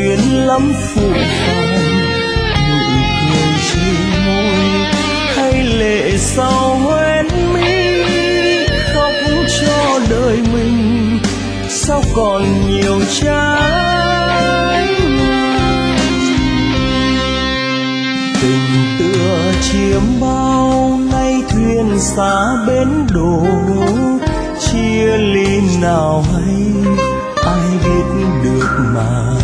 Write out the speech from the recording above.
duyên lắm phù phàng, nụ cười trên môi hay lệ sau hoen mi, khóc cho đời mình sao còn nhiều trái ngang. Tình tựa chiêm bao nay thuyền xa bến đổ, chia ly nào hay ai biết được mà